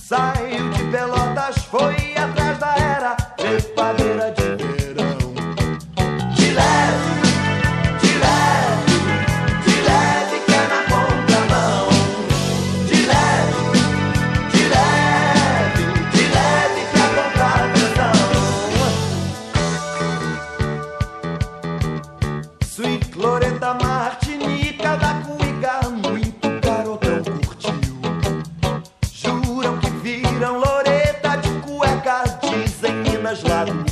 Saiu de Pelotas, foi atrás da era trepadeira de verão. De leve, de leve, de leve que é na contramão. De leve, de leve, de leve que é contravenção. Sweet Loreta Martinica da Cuiga, muito garotão curtiu. Juram que viram Loreta de cueca, dizem Minas lá do